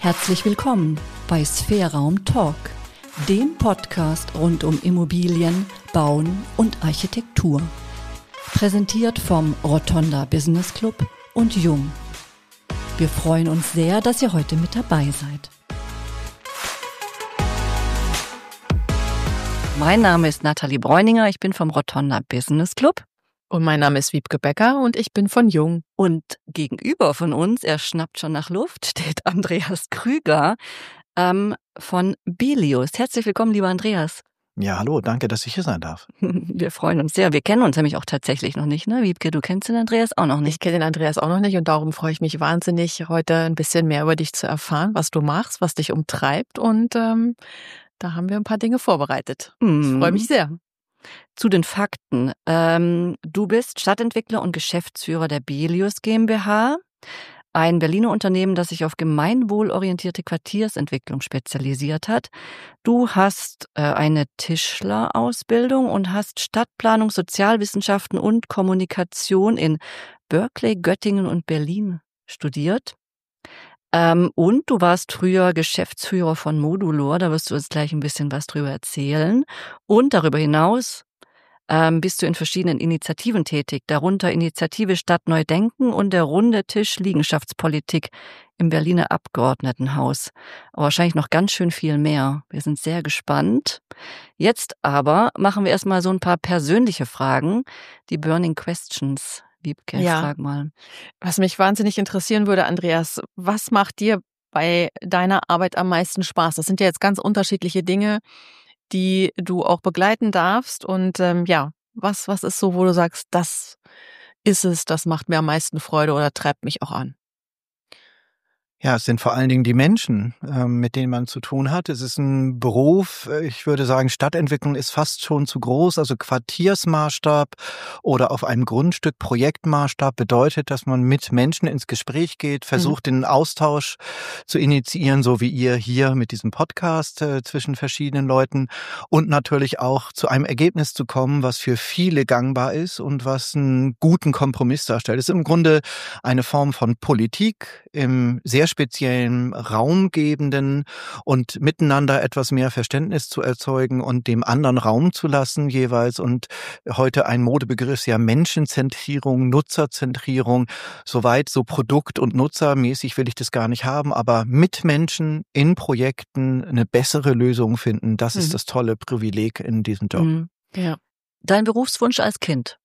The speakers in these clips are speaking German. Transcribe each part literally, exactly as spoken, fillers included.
Herzlich willkommen bei Sphärraum Talk, dem Podcast rund um Immobilien, Bauen und Architektur. Präsentiert vom Rotonda Business Club und Jung. Wir freuen uns sehr, dass ihr heute mit dabei seid. Mein Name ist Nathalie Bräuninger, ich bin vom Rotonda Business Club. Und mein Name ist Wiebke Becker und ich bin von Jung. Und gegenüber von uns, er schnappt schon nach Luft, steht Andreas Krüger ähm, von Belius. Herzlich willkommen, lieber Andreas. Ja, hallo, danke, dass ich hier sein darf. Wir freuen uns sehr. Wir kennen uns nämlich auch tatsächlich noch nicht, ne, Wiebke? Du kennst den Andreas auch noch nicht. Ich kenne den Andreas auch noch nicht und darum freue ich mich wahnsinnig, heute ein bisschen mehr über dich zu erfahren, was du machst, was dich umtreibt. Und ähm, da haben wir ein paar Dinge vorbereitet. Mm. Ich freue mich sehr. Zu den Fakten. Ähm, du bist Stadtentwickler und Geschäftsführer der Belius GmbH, ein Berliner Unternehmen, das sich auf gemeinwohlorientierte Quartiersentwicklung spezialisiert hat. Du hast äh, eine Tischlerausbildung und hast Stadtplanung, Sozialwissenschaften und Kommunikation in Berkeley, Göttingen und Berlin studiert. Ähm, und du warst früher Geschäftsführer von Modulor, da wirst du uns gleich ein bisschen was drüber erzählen. Und darüber hinaus ähm, bist du in verschiedenen Initiativen tätig, darunter Initiative Stadt Neu Denken und der Runde Tisch Liegenschaftspolitik im Berliner Abgeordnetenhaus. Aber wahrscheinlich noch ganz schön viel mehr. Wir sind sehr gespannt. Jetzt aber machen wir erstmal so ein paar persönliche Fragen, die Burning Questions. Wiebke, ja. Frag mal. Was mich wahnsinnig interessieren würde, Andreas, was macht dir bei deiner Arbeit am meisten Spaß? Das sind ja jetzt ganz unterschiedliche Dinge, die du auch begleiten darfst. Und ähm, ja, was, was ist so, wo du sagst, das ist es, das macht mir am meisten Freude oder treibt mich auch an? Ja, es sind vor allen Dingen die Menschen, ähm, mit denen man zu tun hat. Es ist ein Beruf, ich würde sagen, Stadtentwicklung ist fast schon zu groß. Also Quartiersmaßstab oder auf einem Grundstück Projektmaßstab bedeutet, dass man mit Menschen ins Gespräch geht, versucht, mhm. den Austausch zu initiieren, so wie ihr hier mit diesem Podcast äh, zwischen verschiedenen Leuten und natürlich auch zu einem Ergebnis zu kommen, was für viele gangbar ist und was einen guten Kompromiss darstellt. Es ist im Grunde eine Form von Politik im sehr speziellen raumgebenden und miteinander etwas mehr Verständnis zu erzeugen und dem anderen Raum zu lassen jeweils. Und heute ein Modebegriff ist ja Menschenzentrierung, Nutzerzentrierung. Soweit so Produkt- und Nutzermäßig will ich das gar nicht haben, aber mit Menschen in Projekten eine bessere Lösung finden, das mhm. ist das tolle Privileg in diesem Job. Mhm. Ja. Dein Berufswunsch als Kind?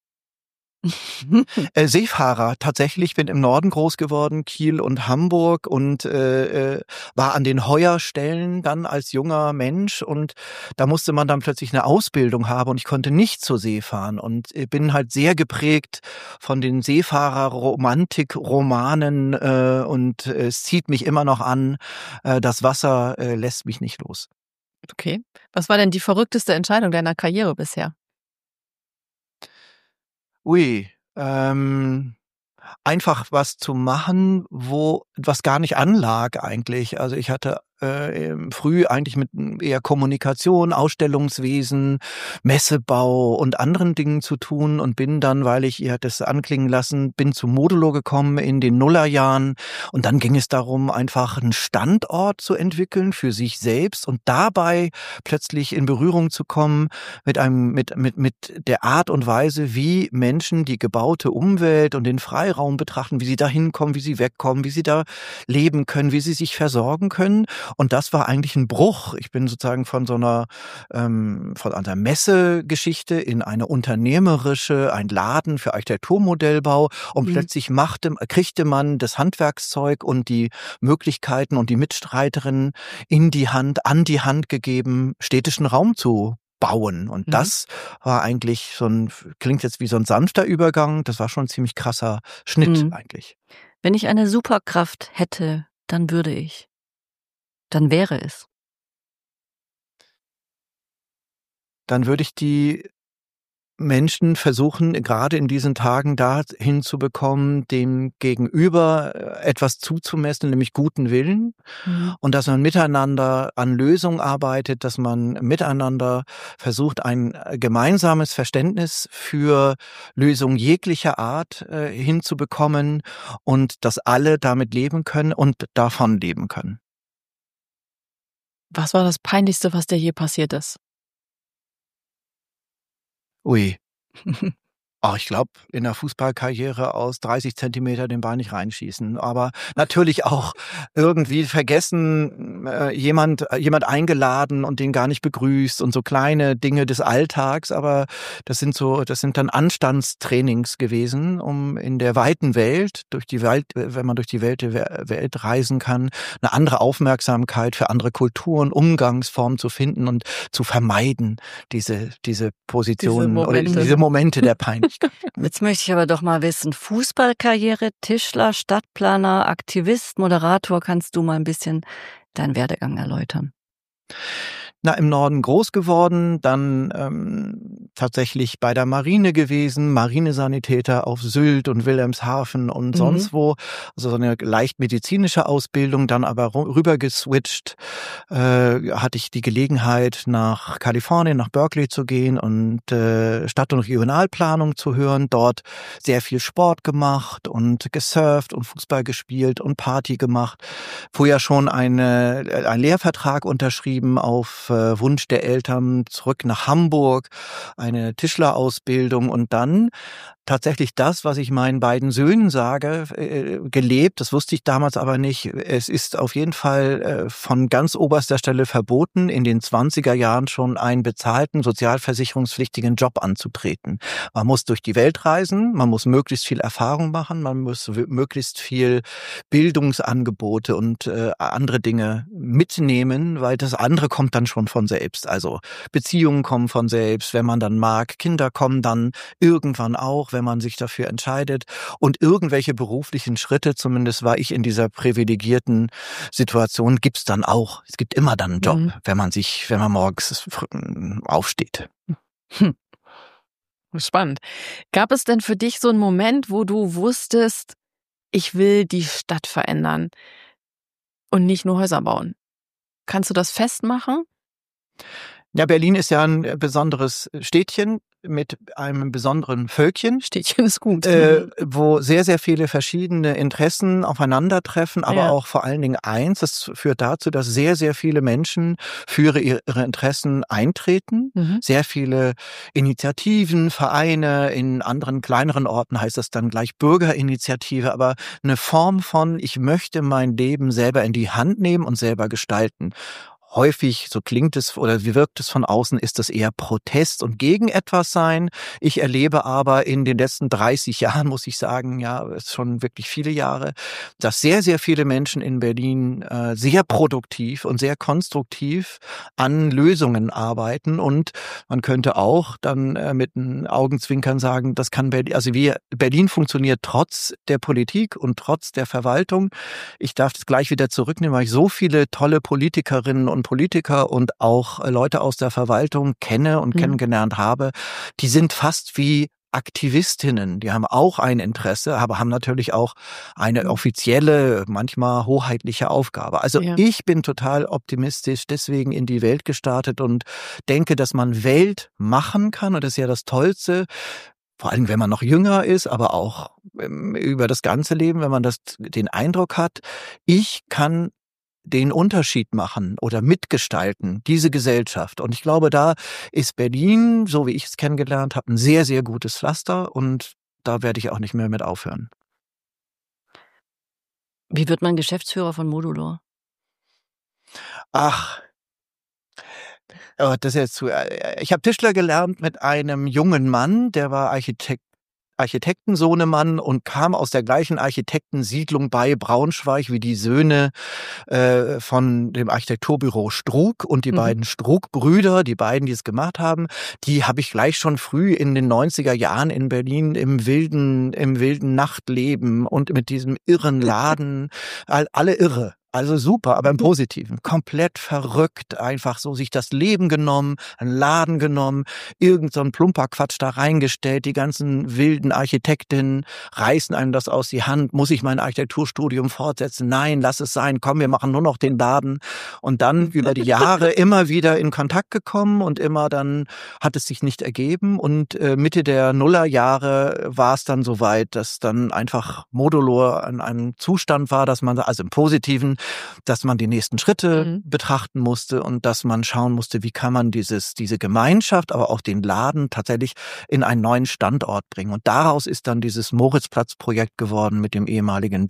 äh, Seefahrer, tatsächlich, bin im Norden groß geworden, Kiel und Hamburg und äh, war an den Heuerstellen dann als junger Mensch und da musste man dann plötzlich eine Ausbildung haben und ich konnte nicht zur See fahren und bin halt sehr geprägt von den Seefahrer-Romantik-Romanen äh, und äh, es zieht mich immer noch an, äh, das Wasser äh, lässt mich nicht los. Okay. Was war denn die verrückteste Entscheidung deiner Karriere bisher? Ui, ähm, einfach was zu machen, wo was gar nicht anlag eigentlich. Also ich hatte äh, früh eigentlich mit eher Kommunikation, Ausstellungswesen, Messebau und anderen Dingen zu tun und bin dann, weil ich, ihr hat es anklingen lassen, bin zu Modulo gekommen in den Nullerjahren und dann ging es darum, einfach einen Standort zu entwickeln für sich selbst und dabei plötzlich in Berührung zu kommen mit einem, mit, mit, mit der Art und Weise, wie Menschen die gebaute Umwelt und den Freiraum betrachten, wie sie da hinkommen, wie sie wegkommen, wie sie da leben können, wie sie sich versorgen können. Und das war eigentlich ein Bruch. Ich bin sozusagen von so einer, ähm, von einer Messegeschichte in eine unternehmerische, ein Laden für Architekturmodellbau und mhm. plötzlich machte, kriegte man das Handwerkszeug und die Möglichkeiten und die Mitstreiterinnen in die Hand, an die Hand gegeben, städtischen Raum zu bauen. Und mhm. das war eigentlich so ein, klingt jetzt wie so ein sanfter Übergang, das war schon ein ziemlich krasser Schnitt mhm. eigentlich. Wenn ich eine Superkraft hätte, dann würde ich. Dann wäre es. Dann würde ich die Menschen versuchen gerade in diesen Tagen dahin zu bekommen, dem Gegenüber etwas zuzumessen, nämlich guten Willen. Mhm. Und dass man miteinander an Lösungen arbeitet, dass man miteinander versucht, ein gemeinsames Verständnis für Lösungen jeglicher Art äh, hinzubekommen und dass alle damit leben können und davon leben können. Was war das Peinlichste, was dir je passiert ist? Ui. Oh, ich glaube, in der Fußballkarriere aus dreißig Zentimeter den Ball nicht reinschießen. Aber natürlich auch irgendwie vergessen, äh, jemand, jemand eingeladen und den gar nicht begrüßt und so kleine Dinge des Alltags. Aber das sind so, das sind dann Anstandstrainings gewesen, um in der weiten Welt, durch die Welt, wenn man durch die Welt, Welt reisen kann, eine andere Aufmerksamkeit für andere Kulturen, Umgangsformen zu finden und zu vermeiden, diese, diese Positionen Diese oder diese Momente der Peinlichkeit. Jetzt möchte ich aber doch mal wissen, Fußballkarriere, Tischler, Stadtplaner, Aktivist, Moderator, kannst du mal ein bisschen deinen Werdegang erläutern? Na, im Norden groß geworden, dann ähm, tatsächlich bei der Marine gewesen, Marinesanitäter auf Sylt und Wilhelmshaven und mhm. sonst wo. Also so eine leicht medizinische Ausbildung, dann aber rüber geswitcht, äh, hatte ich die Gelegenheit, nach Kalifornien, nach Berkeley zu gehen und äh, Stadt- und Regionalplanung zu hören. Dort sehr viel Sport gemacht und gesurft und Fußball gespielt und Party gemacht. Vorher schon eine, einen Lehrvertrag unterschrieben auf Wunsch der Eltern zurück nach Hamburg, eine Tischlerausbildung und dann tatsächlich das, was ich meinen beiden Söhnen sage, äh, gelebt. Das wusste ich damals aber nicht. Es ist auf jeden Fall äh, von ganz oberster Stelle verboten, in den zwanziger Jahren schon einen bezahlten, sozialversicherungspflichtigen Job anzutreten. Man muss durch die Welt reisen, man muss möglichst viel Erfahrung machen, man muss w- möglichst viel Bildungsangebote und äh, andere Dinge mitnehmen, weil das andere kommt dann schon von selbst. Also Beziehungen kommen von selbst, wenn man dann mag, Kinder kommen dann irgendwann auch, wenn man sich dafür entscheidet. Und irgendwelche beruflichen Schritte, zumindest war ich in dieser privilegierten Situation, gibt's dann auch. Es gibt immer dann einen Job, mhm. wenn man sich, wenn man morgens aufsteht. Hm. Spannend. Gab es denn für dich so einen Moment, wo du wusstest, ich will die Stadt verändern und nicht nur Häuser bauen? Kannst du das festmachen? Ja, Berlin ist ja ein besonderes Städtchen mit einem besonderen Völkchen. Städtchen ist gut. Äh, wo sehr, sehr viele verschiedene Interessen aufeinandertreffen, aber ja. auch vor allen Dingen eins, das führt dazu, dass sehr, sehr viele Menschen für ihre Interessen eintreten. Mhm. Sehr viele Initiativen, Vereine, in anderen kleineren Orten heißt das dann gleich Bürgerinitiative, aber eine Form von, ich möchte mein Leben selber in die Hand nehmen und selber gestalten. Häufig, so klingt es oder wie wirkt es von außen, ist das eher Protest und gegen etwas sein. Ich erlebe aber in den letzten dreißig Jahren, muss ich sagen, ja, es ist schon wirklich viele Jahre, dass sehr, sehr viele Menschen in Berlin äh, sehr produktiv und sehr konstruktiv an Lösungen arbeiten. Und man könnte auch dann äh, mit einem Augenzwinkern sagen, das kann Berlin, also wir, Berlin funktioniert trotz der Politik und trotz der Verwaltung. Ich darf das gleich wieder zurücknehmen, weil ich so viele tolle Politikerinnen und Politiker und auch Leute aus der Verwaltung kenne und mhm. kennengelernt habe, die sind fast wie Aktivistinnen. Die haben auch ein Interesse, aber haben natürlich auch eine offizielle, manchmal hoheitliche Aufgabe. Also ja. ich bin total optimistisch deswegen in die Welt gestartet und denke, dass man Welt machen kann. Und das ist ja das Tollste. Vor allem, wenn man noch jünger ist, aber auch über das ganze Leben, wenn man das, den Eindruck hat, ich kann den Unterschied machen oder mitgestalten, diese Gesellschaft. Und ich glaube, da ist Berlin, so wie ich es kennengelernt habe, ein sehr, sehr gutes Pflaster und da werde ich auch nicht mehr mit aufhören. Wie wird man Geschäftsführer von Modulor? Ach, das ist jetzt zu. Ich habe Tischler gelernt mit einem jungen Mann, der war Architekt. Architektensohnemann und kam aus der gleichen Architektensiedlung bei Braunschweig wie die Söhne äh, von dem Architekturbüro Strug und die mhm. beiden Strug-Brüder, die beiden, die es gemacht haben, die habe ich gleich schon früh in den neunziger Jahren in Berlin im wilden, im wilden Nachtleben und mit diesem irren Laden, alle irre. Also super, aber im Positiven. Komplett verrückt, einfach so sich das Leben genommen, einen Laden genommen, irgend so ein plumper Quatsch da reingestellt, die ganzen wilden Architektinnen reißen einem das aus die Hand. Muss ich mein Architekturstudium fortsetzen? Nein, lass es sein. Komm, wir machen nur noch den Laden. Und dann über die Jahre immer wieder in Kontakt gekommen und immer dann hat es sich nicht ergeben. Und äh, Mitte der Nullerjahre war es dann soweit, dass dann einfach Modulor an einem Zustand war, dass man, also im Positiven, dass man die nächsten Schritte mhm. betrachten musste und dass man schauen musste, wie kann man dieses, diese Gemeinschaft, aber auch den Laden tatsächlich in einen neuen Standort bringen. Und daraus ist dann dieses Moritzplatz-Projekt geworden mit dem ehemaligen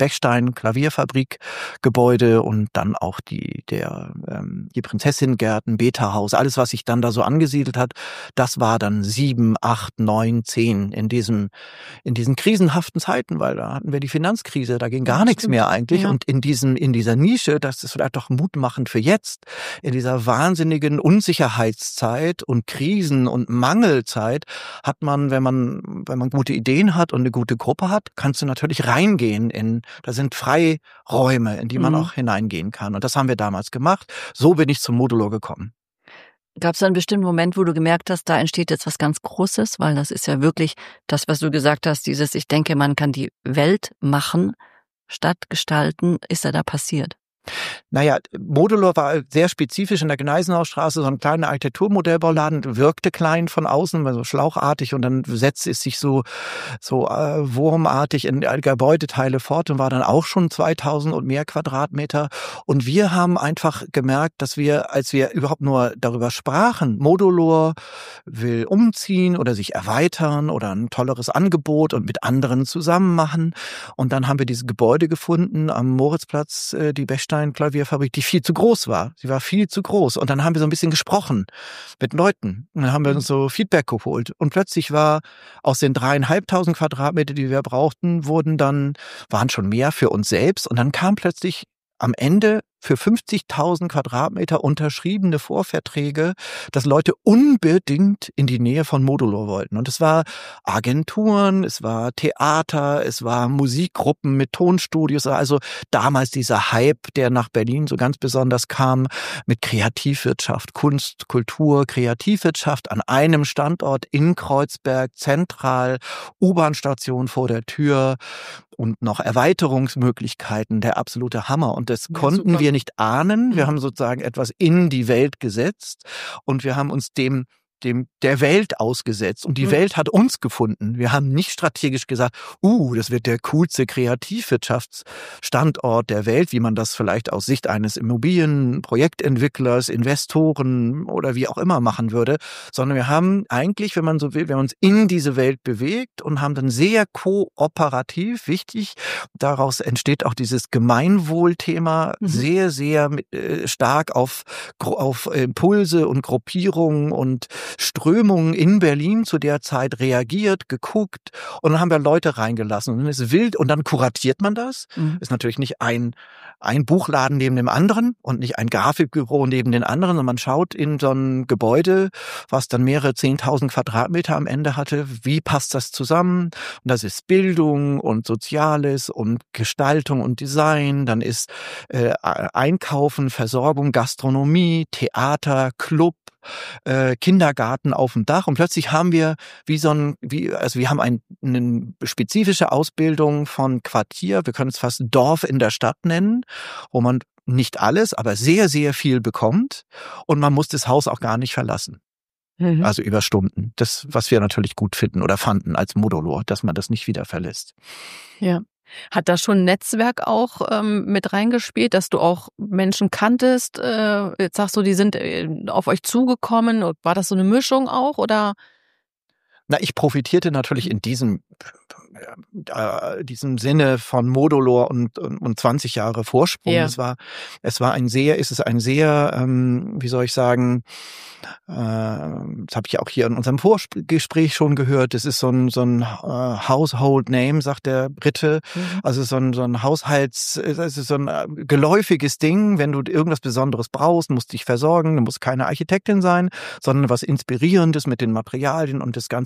Bechstein-Klavierfabrik-Gebäude und dann auch die, der, ähm, die Prinzessin-Gärten, Beta-Haus, alles, was sich dann da so angesiedelt hat, das war dann sieben, acht, neun, zehn in diesem, in diesen krisenhaften Zeiten, weil da hatten wir die Finanzkrise, da ging gar ja, nichts stimmt. mehr eigentlich. Ja. Und in diesem, in dieser Nische, das ist vielleicht doch mutmachend für jetzt, in dieser wahnsinnigen Unsicherheitszeit und Krisen- und Mangelzeit hat man, wenn man, wenn man gute Ideen hat und eine gute Gruppe hat, kannst du natürlich reingehen in, da sind Freiräume, in die man mhm. auch hineingehen kann. Und das haben wir damals gemacht. So bin ich zum Modulor gekommen. Gab es einen bestimmten Moment, wo du gemerkt hast, da entsteht jetzt was ganz Großes? Weil das ist ja wirklich das, was du gesagt hast, dieses, ich denke, man kann die Welt machen, Stadt gestalten. Ist ja da passiert? Naja, Modulor war sehr spezifisch in der Gneisenaustraße, so ein kleiner Architekturmodellbauladen, wirkte klein von außen, so schlauchartig und dann setzte es sich so so äh, wurmartig in Gebäudeteile fort und war dann auch schon zweitausend und mehr Quadratmeter. Und wir haben einfach gemerkt, dass wir, als wir überhaupt nur darüber sprachen, Modulor will umziehen oder sich erweitern oder ein tolleres Angebot und mit anderen zusammen machen. Und dann haben wir dieses Gebäude gefunden am Moritzplatz, äh, die Bechstein Klavierfabrik, die viel zu groß war. Sie war viel zu groß. Und dann haben wir so ein bisschen gesprochen mit Leuten. Und dann haben wir uns so Feedback geholt. Und plötzlich war aus den dreieinhalbtausend Quadratmeter, die wir brauchten, wurden dann, waren schon mehr für uns selbst. Und dann kam plötzlich am Ende für fünfzigtausend Quadratmeter unterschriebene Vorverträge, dass Leute unbedingt in die Nähe von Modulor wollten. Und es war Agenturen, es war Theater, es war Musikgruppen mit Tonstudios, also damals dieser Hype, der nach Berlin so ganz besonders kam, mit Kreativwirtschaft, Kunst, Kultur, Kreativwirtschaft an einem Standort in Kreuzberg, zentral, U-Bahn-Station vor der Tür und noch Erweiterungsmöglichkeiten, der absolute Hammer. Und das ja, konnten super. wir nicht ahnen. Wir haben sozusagen etwas in die Welt gesetzt und wir haben uns dem dem der Welt ausgesetzt und die mhm. Welt hat uns gefunden. Wir haben nicht strategisch gesagt, uh, das wird der coolste Kreativwirtschaftsstandort der Welt, wie man das vielleicht aus Sicht eines Immobilienprojektentwicklers, Investoren oder wie auch immer machen würde, sondern wir haben eigentlich, wenn man so will, wir haben uns in diese Welt bewegt und haben dann sehr kooperativ, wichtig, daraus entsteht auch dieses Gemeinwohlthema, mhm. sehr, sehr äh, stark auf, auf Impulse und Gruppierungen und Strömungen in Berlin zu der Zeit reagiert, geguckt und dann haben wir Leute reingelassen und dann ist wild und dann kuratiert man das. Mhm. Ist natürlich nicht ein ein Buchladen neben dem anderen und nicht ein Grafikbüro neben den anderen, sondern man schaut in so ein Gebäude, was dann mehrere zehntausend Quadratmeter am Ende hatte, wie passt das zusammen? Und das ist Bildung und Soziales und Gestaltung und Design, dann ist äh, Einkaufen, Versorgung, Gastronomie, Theater, Club, Äh, Kindergarten auf dem Dach und plötzlich haben wir wie so ein, wie, also wir haben ein, eine spezifische Ausbildung von Quartier, wir können es fast Dorf in der Stadt nennen, wo man nicht alles, aber sehr, sehr viel bekommt und man muss das Haus auch gar nicht verlassen. Mhm. Also über Stunden. Das, was wir natürlich gut finden oder fanden als Modulor, dass man das nicht wieder verlässt. Ja. Hat da schon ein Netzwerk auch ähm, mit reingespielt, dass du auch Menschen kanntest? Äh, jetzt sagst du, die sind äh, auf euch zugekommen. War das so eine Mischung auch, oder? Na, ich profitierte natürlich in diesem, äh, diesem Sinne von Modulor und, und, und zwanzig Jahre Vorsprung. Ja. Es war, es war ein sehr, ist es ein sehr, ähm, wie soll ich sagen, äh, das habe ich auch hier in unserem Vorgespräch schon gehört, das ist so ein, so ein uh, Household Name, sagt der Brite, mhm. also so ein, so ein Haushalts, es ist so ein äh, geläufiges Ding, wenn du irgendwas Besonderes brauchst, musst dich versorgen, du musst keine Architektin sein, sondern was Inspirierendes mit den Materialien und das Ganze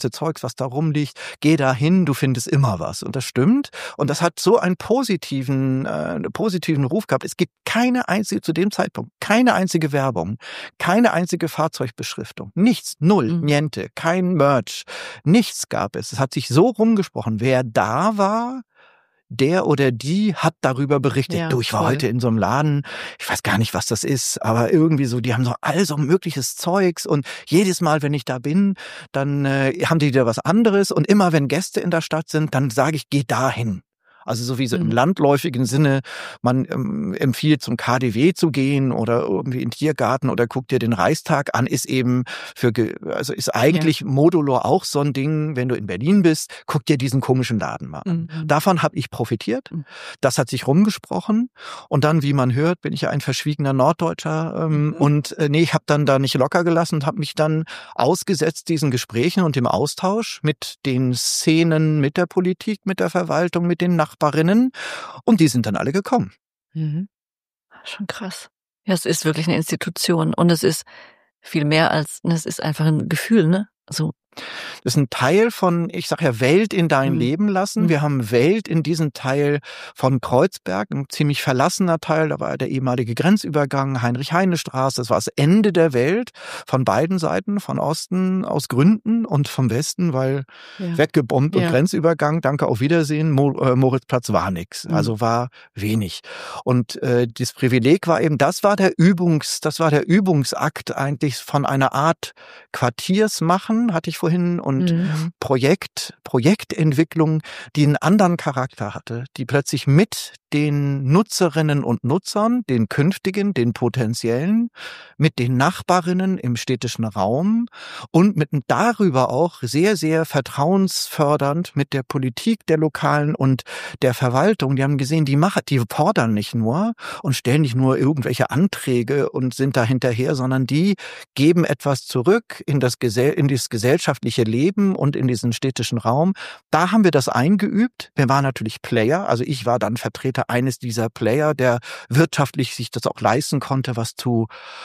ganze Zeugs, was da rumliegt, geh da hin, du findest immer was. Und das stimmt. Und das hat so einen positiven, äh, positiven Ruf gehabt. Es gibt keine einzige, zu dem Zeitpunkt, keine einzige Werbung, keine einzige Fahrzeugbeschriftung. Nichts, null, Mhm. niente, kein Merch. Nichts gab es. Es hat sich so rumgesprochen. Wer da war, der oder die hat darüber berichtet. Ja, du, ich war voll. heute in so einem Laden, ich weiß gar nicht, was das ist, aber irgendwie so, die haben so all so mögliches Zeugs und jedes Mal, wenn ich da bin, dann äh, haben die wieder was anderes und immer, wenn Gäste in der Stadt sind, dann sage ich, geh dahin. Also so wie so im Mhm. landläufigen Sinne, man ähm, empfiehlt zum K D W zu gehen oder irgendwie in den Tiergarten oder guckt dir den Reichstag an, ist eben für, ge- also ist eigentlich Modulor auch so ein Ding, wenn du in Berlin bist, guck dir diesen komischen Laden mal an. Mhm. Davon habe ich profitiert, Mhm. das hat sich rumgesprochen und dann, wie man hört, bin ich ja ein verschwiegener Norddeutscher ähm, Mhm. und äh, nee, ich habe dann da nicht locker gelassen und habe mich dann ausgesetzt diesen Gesprächen und dem Austausch mit den Szenen, mit der Politik, mit der Verwaltung, mit den Nachbarinnen und die sind dann alle gekommen. Mhm. Schon krass. Ja, es ist wirklich eine Institution und es ist viel mehr als, es ist einfach ein Gefühl, ne? So. Das ist ein Teil von, ich sag ja, Welt in dein Mhm. Leben lassen. Mhm. Wir haben Welt in diesem Teil von Kreuzberg, ein ziemlich verlassener Teil, da war der ehemalige Grenzübergang, Heinrich-Heine-Straße, das war das Ende der Welt von beiden Seiten, von Osten aus Gründen und vom Westen, weil Ja. weggebombt und Ja. Grenzübergang, danke, auf Wiedersehen, Mo, äh, Moritzplatz war nix, Mhm. also war wenig. Und äh, das Privileg war eben, das war der Übungs, das war der Übungsakt eigentlich von einer Art Quartiersmachen, hatte ich vorhin, und Mhm. Projekt, Projektentwicklung, die einen anderen Charakter hatte, die plötzlich mit den Nutzerinnen und Nutzern, den künftigen, den potenziellen, mit den Nachbarinnen im städtischen Raum und mit darüber auch sehr, sehr vertrauensfördernd mit der Politik der Lokalen und der Verwaltung. Die haben gesehen, die machen, die fordern nicht nur und stellen nicht nur irgendwelche Anträge und sind da hinterher, sondern die geben etwas zurück in das, Gesell- in das gesellschaftliche Leben und in diesen städtischen Raum. Da haben wir das eingeübt. Wir waren natürlich Player, also ich war dann Vertreter eines dieser Player, der wirtschaftlich sich das auch leisten konnte, was zu,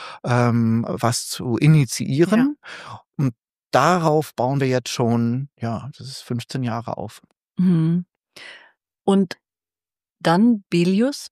ähm, was zu initiieren. Und darauf bauen wir jetzt schon, ja, das ist fünfzehn Jahre auf. Mhm. Und dann Belius?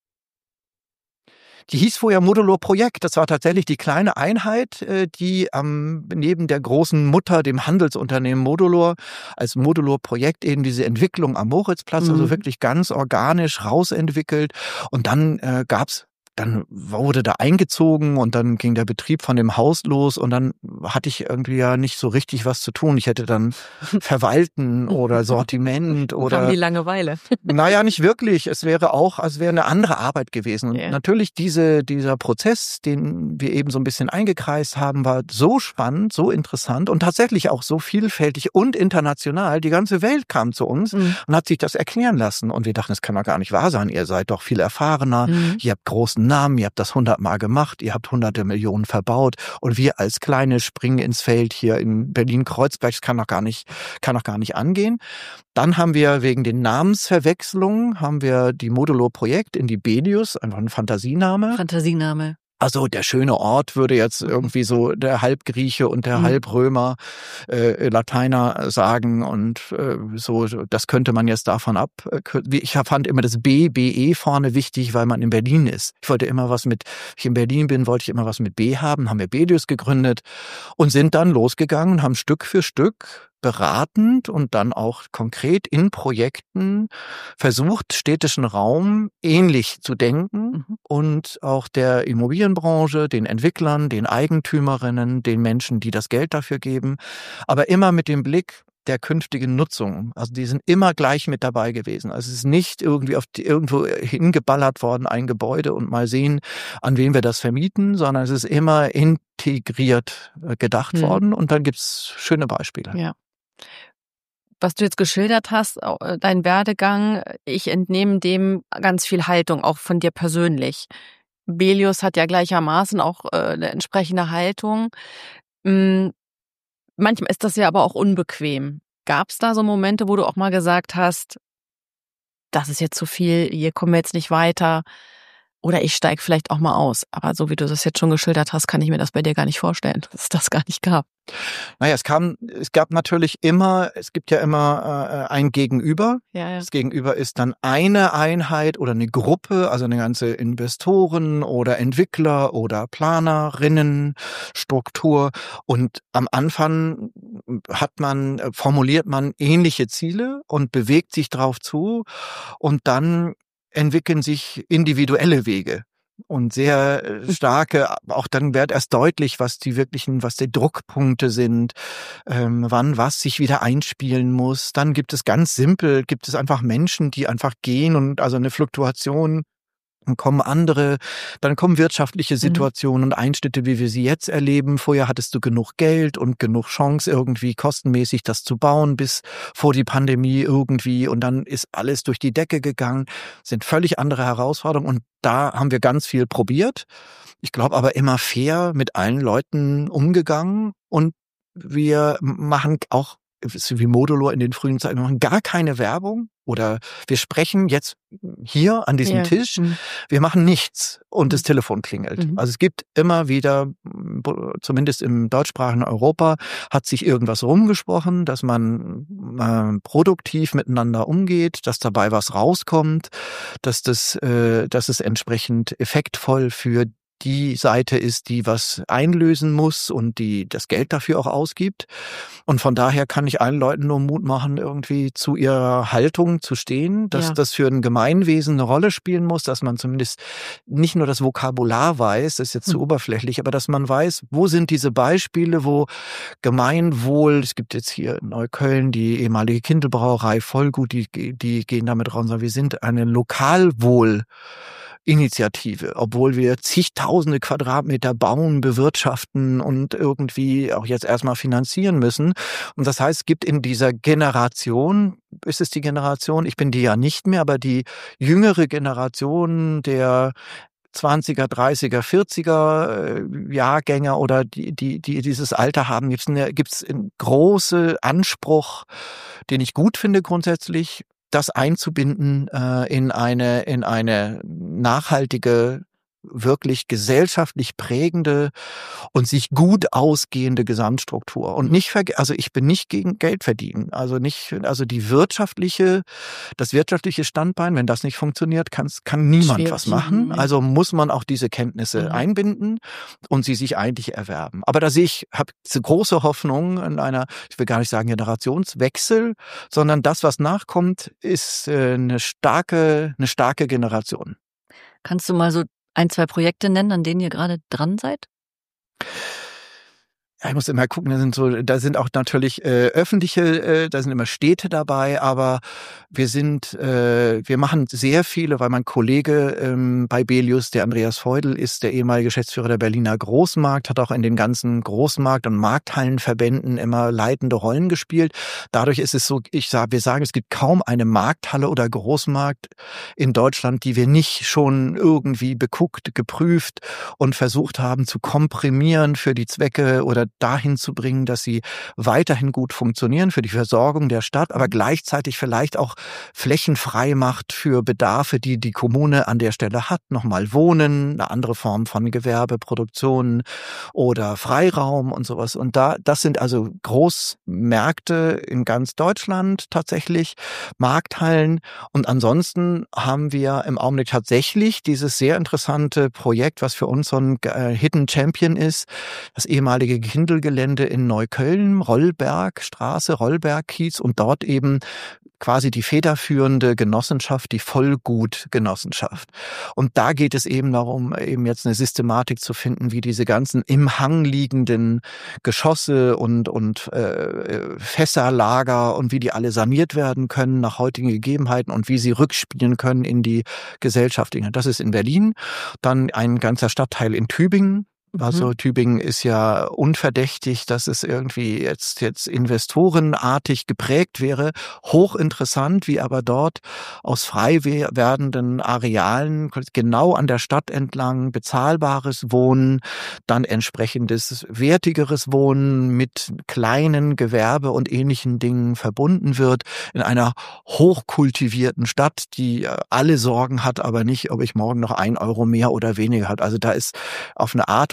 Die hieß vorher Modulor Projekt. Das war tatsächlich die kleine Einheit, äh, die ähm, neben der großen Mutter, dem Handelsunternehmen Modulor, als Modulor Projekt eben diese Entwicklung am Moritzplatz, Mhm. also wirklich ganz organisch rausentwickelt. Und dann äh, gab's Dann wurde da eingezogen und dann ging der Betrieb von dem Haus los und dann hatte ich irgendwie ja nicht so richtig was zu tun. Ich hätte dann verwalten oder Sortiment Kam oder die Langeweile. naja, nicht wirklich. Es wäre auch, als wäre eine andere Arbeit gewesen. Und Ja. natürlich diese, dieser Prozess, den wir eben so ein bisschen eingekreist haben, war so spannend, so interessant und tatsächlich auch so vielfältig und international. Die ganze Welt kam zu uns Mhm. und hat sich das erklären lassen. Und wir dachten, das kann doch gar nicht wahr sein. Ihr seid doch viel erfahrener. Mhm. Ihr habt großen Namen. Ihr habt das hundertmal gemacht. Ihr habt hunderte Millionen verbaut. Und wir als Kleine springen ins Feld hier in Berlin-Kreuzberg. Das kann doch gar nicht, kann doch gar nicht angehen. Dann haben wir wegen den Namensverwechslungen haben wir die Modulor Projekt in die Belius, einfach ein Fantasiename. Fantasiename. Also der schöne Ort würde jetzt irgendwie so der Halbgrieche und der Mhm. Halbrömer, äh, Lateiner sagen und äh, so, das könnte man jetzt davon ab. Ich fand immer das B, B E vorne wichtig, weil man in Berlin ist. Ich wollte immer was mit, wenn ich in Berlin bin, wollte ich immer was mit B haben, haben wir Belius gegründet und sind dann losgegangen und haben Stück für Stück beratend und dann auch konkret in Projekten versucht, städtischen Raum ähnlich zu denken Mhm. und auch der Immobilienbranche, den Entwicklern, den Eigentümerinnen, den Menschen, die das Geld dafür geben, aber immer mit dem Blick der künftigen Nutzung. Also die sind immer gleich mit dabei gewesen. Also es ist nicht irgendwie auf die, irgendwo hingeballert worden, ein Gebäude und mal sehen, an wen wir das vermieten, sondern es ist immer integriert äh, gedacht Mhm. worden und dann gibt's schöne Beispiele. Ja. Was du jetzt geschildert hast, dein Werdegang, ich entnehme dem ganz viel Haltung, auch von dir persönlich. Belius hat ja gleichermaßen auch eine entsprechende Haltung. Manchmal ist das ja aber auch unbequem. Gab es da so Momente, wo du auch mal gesagt hast, das ist jetzt zu viel, hier kommen wir jetzt nicht weiter oder ich steige vielleicht auch mal aus? Aber so wie du das jetzt schon geschildert hast, kann ich mir das bei dir gar nicht vorstellen, dass es das gar nicht gab. Naja, es kam, es gab natürlich immer, es gibt ja immer äh, ein Gegenüber. Ja, ja. Das Gegenüber ist dann eine Einheit oder eine Gruppe, also eine ganze Investoren oder Entwickler oder Planerinnen Struktur. Und am Anfang hat man, formuliert man ähnliche Ziele und bewegt sich drauf zu. Und dann entwickeln sich individuelle Wege. Und sehr starke, auch dann wird erst deutlich, was die wirklichen, was die Druckpunkte sind, ähm, wann was sich wieder einspielen muss. Dann gibt es ganz simpel, gibt es einfach Menschen, die einfach gehen und also eine Fluktuation. Dann kommen andere, dann kommen wirtschaftliche Situationen mhm. und Einschnitte, wie wir sie jetzt erleben. Vorher hattest du genug Geld und genug Chance, irgendwie kostenmäßig das zu bauen, bis vor die Pandemie irgendwie. Und dann ist alles durch die Decke gegangen. Das sind völlig andere Herausforderungen. Und da haben wir ganz viel probiert. Ich glaube aber immer fair mit allen Leuten umgegangen. Und wir machen auch, wie Modulo in den frühen Zeiten, wir machen gar keine Werbung. Oder wir sprechen jetzt hier an diesem ja. Tisch, mhm. wir machen nichts und das Telefon klingelt. Mhm. Also es gibt immer wieder, zumindest im deutschsprachigen Europa, hat sich irgendwas rumgesprochen, dass man äh, produktiv miteinander umgeht, dass dabei was rauskommt, dass das, äh, dass es entsprechend effektvoll für die Seite ist, die was einlösen muss und die das Geld dafür auch ausgibt. Und von daher kann ich allen Leuten nur Mut machen, irgendwie zu ihrer Haltung zu stehen, dass ja. das für ein Gemeinwesen eine Rolle spielen muss, dass man zumindest nicht nur das Vokabular weiß, das ist jetzt zu hm. oberflächlich, aber dass man weiß, wo sind diese Beispiele, wo Gemeinwohl, es gibt jetzt hier in Neukölln die ehemalige Kindelbrauerei Vollgut, die, die gehen damit raus, wir sind eine Lokalwohl Initiative, obwohl wir zigtausende Quadratmeter bauen, bewirtschaften und irgendwie auch jetzt erstmal finanzieren müssen. Und das heißt, es gibt in dieser Generation, ist es die Generation, ich bin die ja nicht mehr, aber die jüngere Generation der zwanziger, dreißiger, vierziger Jahrgänge oder die, die, die dieses Alter haben, gibt's eine, gibt's einen großen Anspruch, den ich gut finde grundsätzlich, das einzubinden äh, in eine in eine nachhaltige, wirklich gesellschaftlich prägende und sich gut ausgehende Gesamtstruktur. Und nicht verge- also ich bin nicht gegen Geld verdienen, also nicht also die wirtschaftliche das wirtschaftliche Standbein, wenn das nicht funktioniert, kann kann niemand Schwierig. was machen. Also muss man auch diese Kenntnisse mhm. einbinden und sie sich eigentlich erwerben. Aber da sehe ich habe große Hoffnung in einer, ich will gar nicht sagen Generationswechsel, sondern das, was nachkommt, ist äh, eine starke eine starke Generation. Kannst du mal so ein, zwei Projekte nennen, an denen ihr gerade dran seid? Ja, ich muss immer gucken, da sind so, da sind auch natürlich äh, öffentliche, äh, da sind immer Städte dabei, aber wir sind, äh, wir machen sehr viele, weil mein Kollege ähm, bei Belius, der Andreas Feudel, ist der ehemalige Geschäftsführer der Berliner Großmarkt, hat auch in den ganzen Großmarkt- und Markthallenverbänden immer leitende Rollen gespielt. Dadurch ist es so, ich sage, wir sagen, es gibt kaum eine Markthalle oder Großmarkt in Deutschland, die wir nicht schon irgendwie beguckt, geprüft und versucht haben zu komprimieren für die Zwecke oder dahin zu bringen, dass sie weiterhin gut funktionieren für die Versorgung der Stadt, aber gleichzeitig vielleicht auch flächenfrei macht für Bedarfe, die die Kommune an der Stelle hat. Nochmal Wohnen, eine andere Form von Gewerbeproduktion oder Freiraum und sowas. Und da, das sind also Großmärkte in ganz Deutschland tatsächlich, Markthallen. Und ansonsten haben wir im Augenblick tatsächlich dieses sehr interessante Projekt, was für uns so ein Hidden Champion ist, das ehemalige Kindelgelände in Neukölln, Rollbergstraße, Rollbergkiez und dort eben quasi die federführende Genossenschaft, die Vollgut-Genossenschaft. Und da geht es eben darum, eben jetzt eine Systematik zu finden, wie diese ganzen im Hang liegenden Geschosse und, und äh, Fässerlager und wie die alle saniert werden können nach heutigen Gegebenheiten und wie sie rückspielen können in die Gesellschaft. Das ist in Berlin. Dann ein ganzer Stadtteil in Tübingen. Also mhm. Tübingen ist ja unverdächtig, dass es irgendwie jetzt jetzt investorenartig geprägt wäre. Hochinteressant, wie aber dort aus frei werdenden Arealen genau an der Stadt entlang bezahlbares Wohnen, dann entsprechendes wertigeres Wohnen mit kleinen Gewerbe und ähnlichen Dingen verbunden wird in einer hochkultivierten Stadt, die alle Sorgen hat, aber nicht, ob ich morgen noch ein Euro mehr oder weniger hat. Also da ist auf eine Art und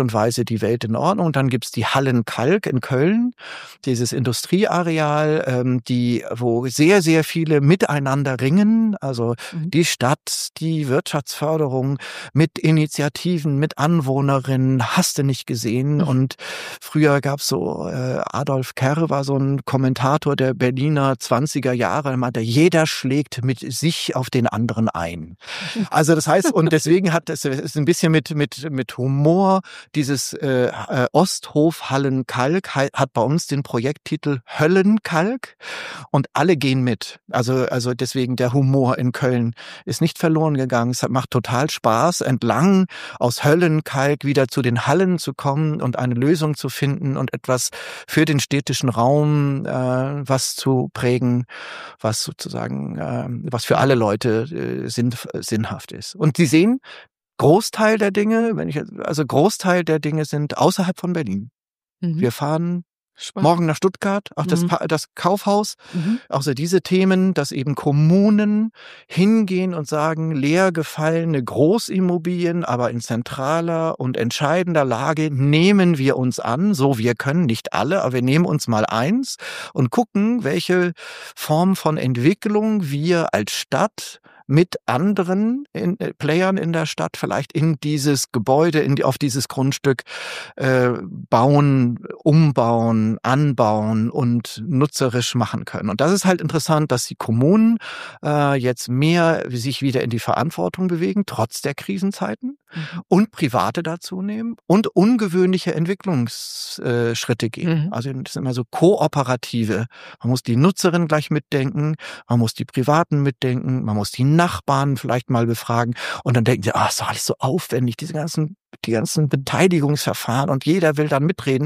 und Weise die Welt in Ordnung. Dann gibt's die Hallen Kalk in Köln, dieses Industrieareal, ähm, die, wo sehr, sehr viele miteinander ringen. Also mhm. die Stadt, die Wirtschaftsförderung mit Initiativen, mit Anwohnerinnen, hast du nicht gesehen. Mhm. Und früher gab's so, äh, Adolf Kerr war so ein Kommentator der Berliner zwanziger Jahre, meinte, jeder schlägt mit sich auf den anderen ein. Mhm. Also das heißt, und deswegen hat es ist ein bisschen mit mit mit Humor. Dieses äh, Osthof Hallen Kalk hat bei uns den Projekttitel Höllenkalk und alle gehen mit. Also also deswegen der Humor in Köln ist nicht verloren gegangen. Es macht total Spaß, entlang aus Höllenkalk wieder zu den Hallen zu kommen und eine Lösung zu finden und etwas für den städtischen Raum äh, was zu prägen, was sozusagen äh, was für alle Leute äh, sinn, sinnhaft ist. Und Sie sehen, Großteil der Dinge, wenn ich also Großteil der Dinge sind außerhalb von Berlin. Mhm. Wir fahren Spannend. morgen nach Stuttgart, auch das, mhm. das Kaufhaus, mhm. außer diese Themen, dass eben Kommunen hingehen und sagen, leer gefallene Großimmobilien, aber in zentraler und entscheidender Lage nehmen wir uns an, so wir können, nicht alle, aber wir nehmen uns mal eins und gucken, welche Form von Entwicklung wir als Stadt mit anderen in, äh, Playern in der Stadt vielleicht in dieses Gebäude, in die, auf dieses Grundstück äh, bauen, umbauen, anbauen und nutzerisch machen können. Und das ist halt interessant, dass die Kommunen äh, jetzt mehr sich wieder in die Verantwortung bewegen, trotz der Krisenzeiten, mhm. und Private dazu nehmen und ungewöhnliche Entwicklungsschritte äh, gehen. Mhm. Also das sind immer so kooperative. Man muss die Nutzerin gleich mitdenken, man muss die Privaten mitdenken, man muss die Nachbarn vielleicht mal befragen und dann denken sie, ah, oh, ist doch alles so aufwendig, diese ganzen, die ganzen Beteiligungsverfahren und jeder will dann mitreden.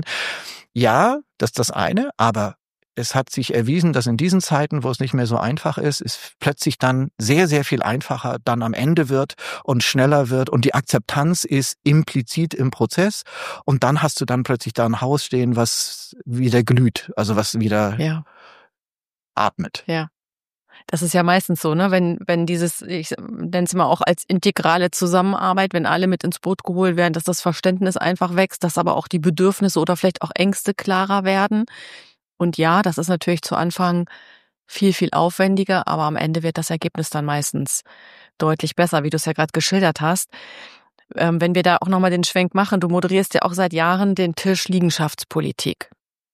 Ja, das ist das eine, aber es hat sich erwiesen, dass in diesen Zeiten, wo es nicht mehr so einfach ist, es plötzlich dann sehr, sehr viel einfacher dann am Ende wird und schneller wird und die Akzeptanz ist implizit im Prozess und dann hast du dann plötzlich da ein Haus stehen, was wieder glüht, also was wieder ja. atmet. Ja. Das ist ja meistens so, ne, wenn wenn dieses, ich nenne es mal auch als integrale Zusammenarbeit, wenn alle mit ins Boot geholt werden, dass das Verständnis einfach wächst, dass aber auch die Bedürfnisse oder vielleicht auch Ängste klarer werden. Und ja, das ist natürlich zu Anfang viel, viel aufwendiger, aber am Ende wird das Ergebnis dann meistens deutlich besser, wie du es ja gerade geschildert hast. Ähm, wenn wir da auch nochmal den Schwenk machen, du moderierst ja auch seit Jahren den Tisch Liegenschaftspolitik.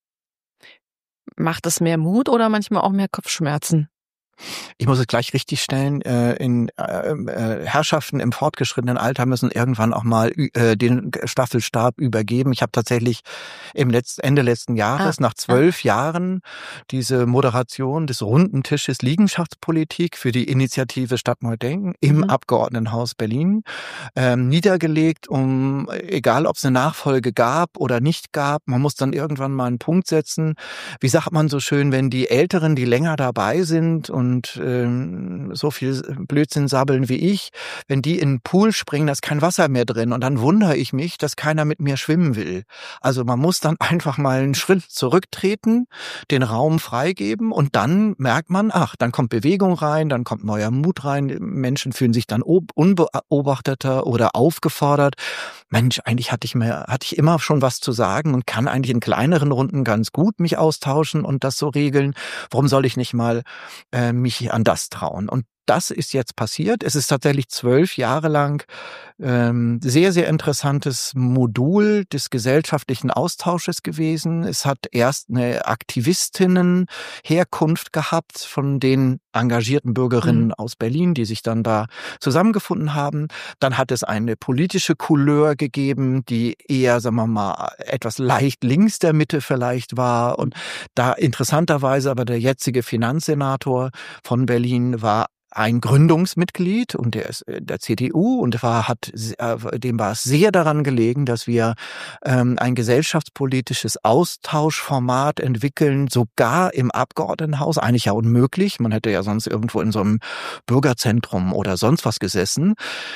Macht es mehr Mut oder manchmal auch mehr Kopfschmerzen? Ich muss es gleich richtig stellen, äh, in äh, äh, Herrschaften im fortgeschrittenen Alter müssen irgendwann auch mal äh, den Staffelstab übergeben. Ich habe tatsächlich im letzten, Ende letzten Jahres, ah, nach zwölf ah. Jahren, diese Moderation des runden Tisches Liegenschaftspolitik für die Initiative Stadt Neu Denken im mhm. Abgeordnetenhaus Berlin ähm, niedergelegt, um, egal ob es eine Nachfolge gab oder nicht gab, man muss dann irgendwann mal einen Punkt setzen. Wie sagt man so schön, wenn die Älteren, die länger dabei sind und und ähm, so viel Blödsinn sabbeln wie ich, wenn die in den Pool springen, da ist kein Wasser mehr drin und dann wundere ich mich, dass keiner mit mir schwimmen will. Also man muss dann einfach mal einen Schritt zurücktreten, den Raum freigeben und dann merkt man, ach, dann kommt Bewegung rein, dann kommt neuer Mut rein, Menschen fühlen sich dann unbeobachteter oder aufgefordert. Mensch, eigentlich hatte ich mir, hatte ich immer schon was zu sagen und kann eigentlich in kleineren Runden ganz gut mich austauschen und das so regeln. Warum soll ich nicht mal äh, mich an das trauen? Und das ist jetzt passiert. Es ist tatsächlich zwölf Jahre lang ähm, sehr, sehr interessantes Modul des gesellschaftlichen Austausches gewesen. Es hat erst eine Aktivistinnen-Herkunft gehabt von den engagierten Bürgerinnen mhm. aus Berlin, die sich dann da zusammengefunden haben. Dann hat es eine politische Couleur gegeben, die eher, sagen wir mal, etwas leicht links der Mitte vielleicht war. Und da interessanterweise aber der jetzige Finanzsenator von Berlin war ein Gründungsmitglied und der ist der C D U und war, hat, dem war es sehr daran gelegen, dass wir ähm, ein gesellschaftspolitisches Austauschformat entwickeln, sogar im Abgeordnetenhaus. Eigentlich ja unmöglich. Man hätte ja sonst irgendwo in so einem Bürgerzentrum oder sonst was gesessen.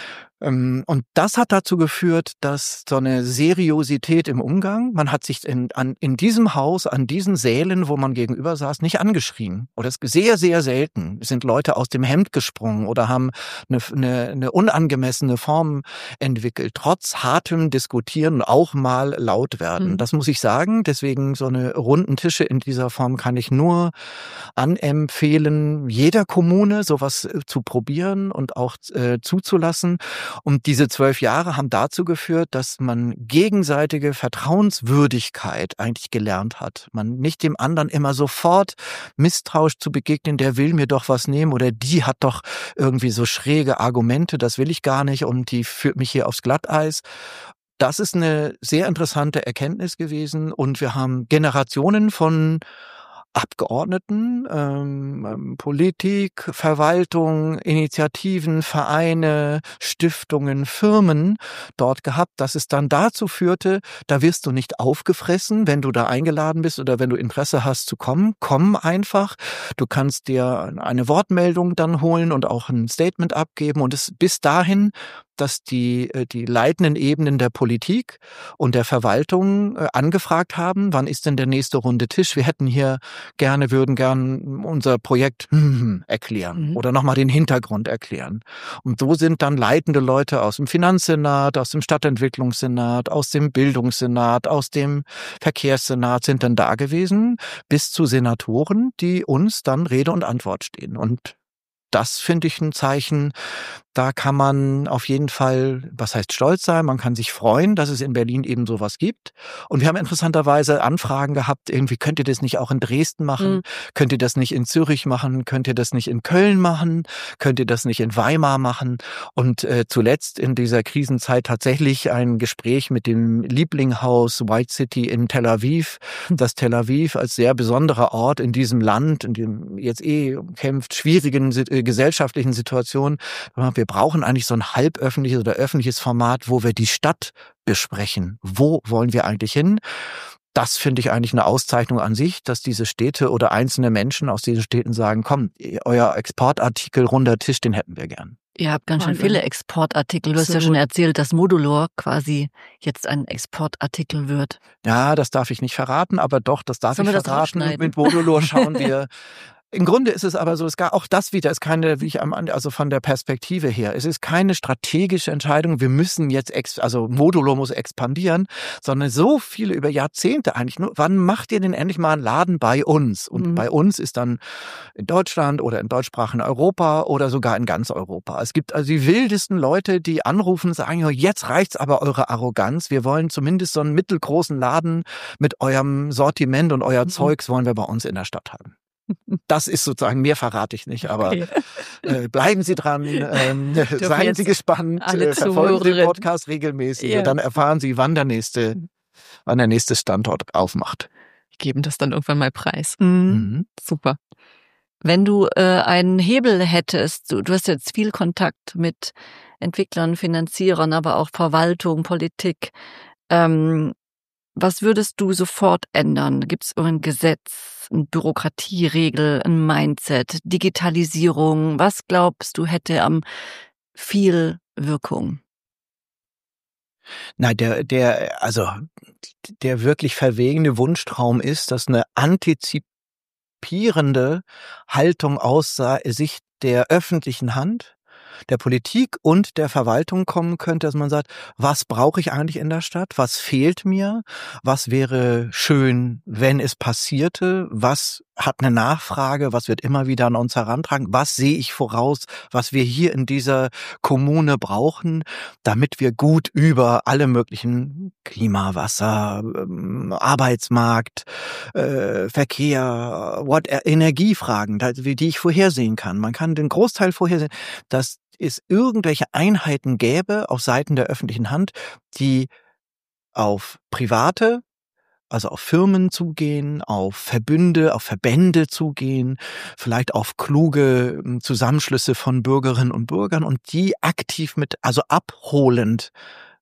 Und das hat dazu geführt, dass so eine Seriosität im Umgang, man hat sich in, an, in diesem Haus, an diesen Sälen, wo man gegenüber saß, nicht angeschrien. Oder es sehr, sehr selten sind Leute aus dem Hemd gesprungen oder haben eine, eine, eine unangemessene Form entwickelt, trotz hartem Diskutieren und auch mal laut werden. Mhm. Das muss ich sagen. Deswegen so eine runden Tische in dieser Form kann ich nur anempfehlen, jeder Kommune sowas zu probieren und auch äh, zuzulassen. Und diese zwölf Jahre haben dazu geführt, dass man gegenseitige Vertrauenswürdigkeit eigentlich gelernt hat. Man nicht dem anderen immer sofort misstrauisch zu begegnen, der will mir doch was nehmen oder die hat doch irgendwie so schräge Argumente, das will ich gar nicht und die führt mich hier aufs Glatteis. Das ist eine sehr interessante Erkenntnis gewesen und wir haben Generationen von Abgeordneten, ähm, Politik, Verwaltung, Initiativen, Vereine, Stiftungen, Firmen dort gehabt, dass es dann dazu führte, da wirst du nicht aufgefressen, wenn du da eingeladen bist oder wenn du Interesse hast zu kommen. Komm einfach. Du kannst dir eine Wortmeldung dann holen und auch ein Statement abgeben und es bis dahin, dass die die leitenden Ebenen der Politik und der Verwaltung äh, angefragt haben, wann ist denn der nächste runde Tisch? Wir hätten hier gerne, würden gern unser Projekt hm, erklären mhm. oder nochmal den Hintergrund erklären. Und so sind dann leitende Leute aus dem Finanzsenat, aus dem Stadtentwicklungssenat, aus dem Bildungssenat, aus dem Verkehrssenat sind dann da gewesen, bis zu Senatoren, die uns dann Rede und Antwort stehen. Und das finde ich ein Zeichen, da kann man auf jeden Fall, was heißt stolz sein, man kann sich freuen, dass es in Berlin eben sowas gibt. Und wir haben interessanterweise Anfragen gehabt, irgendwie könnt ihr das nicht auch in Dresden machen, mhm. könnt ihr das nicht in Zürich machen, könnt ihr das nicht in Köln machen, könnt ihr das nicht in Weimar machen. Und äh, zuletzt in dieser Krisenzeit tatsächlich ein Gespräch mit dem Lieblinghaus White City in Tel Aviv, das Tel Aviv als sehr besonderer Ort in diesem Land, in dem jetzt eh kämpft, schwierigen äh, gesellschaftlichen Situationen. Wir brauchen eigentlich so ein halböffentliches oder öffentliches Format, wo wir die Stadt besprechen. Wo wollen wir eigentlich hin? Das finde ich eigentlich eine Auszeichnung an sich, dass diese Städte oder einzelne Menschen aus diesen Städten sagen, komm, euer Exportartikel, runder Tisch, den hätten wir gern. Ihr habt ganz schön viele Exportartikel. Du hast ja schon erzählt, dass Modulor quasi jetzt ein Exportartikel wird. Ja, das darf ich nicht verraten, aber doch, das darf Sollen ich verraten. Mit Modulor schauen wir... Im Grunde ist es aber so, es gar auch das wieder ist keine, wie ich am also von der Perspektive her, es ist keine strategische Entscheidung, wir müssen jetzt, ex, also Modulo muss expandieren, sondern so viele über Jahrzehnte eigentlich nur, wann macht ihr denn endlich mal einen Laden bei uns? Und mhm. bei uns ist dann in Deutschland oder in deutschsprachigen Europa oder sogar in ganz Europa. Es gibt also die wildesten Leute, die anrufen und sagen, jetzt reicht's aber eure Arroganz, wir wollen zumindest so einen mittelgroßen Laden mit eurem Sortiment und euer mhm. Zeugs wollen wir bei uns in der Stadt haben. Das ist sozusagen, mehr verrate ich nicht, aber okay. äh, bleiben Sie dran, ähm, seien Sie gespannt, äh, verfolgen Sie den Podcast regelmäßig ja. und dann erfahren Sie, wann der nächste, wann der nächste Standort aufmacht. Wir geben das dann irgendwann mal preis. Mhm. Super. Wenn du äh, einen Hebel hättest, du, du hast jetzt viel Kontakt mit Entwicklern, Finanzierern, aber auch Verwaltung, Politik, ähm, was würdest du sofort ändern? Gibt es irgendein Gesetz, eine Bürokratieregel, ein Mindset, Digitalisierung? Was glaubst du hätte am viel Wirkung? Nein, der, der, also der wirklich verwegene Wunschtraum ist, dass eine antizipierende Haltung aus Sicht der öffentlichen Hand, der Politik und der Verwaltung kommen könnte, dass man sagt, was brauche ich eigentlich in der Stadt? Was fehlt mir? Was wäre schön, wenn es passierte? Was hat eine Nachfrage? Was wird immer wieder an uns herantragen? Was sehe ich voraus, was wir hier in dieser Kommune brauchen, damit wir gut über alle möglichen Klima, Wasser, Arbeitsmarkt, äh, Verkehr, what, Energiefragen, die ich vorhersehen kann. Man kann den Großteil vorhersehen, dass es irgendwelche Einheiten gäbe auf Seiten der öffentlichen Hand, die auf Private, also auf Firmen zugehen, auf Verbünde, auf Verbände zugehen, vielleicht auf kluge Zusammenschlüsse von Bürgerinnen und Bürgern und die aktiv mit, also abholend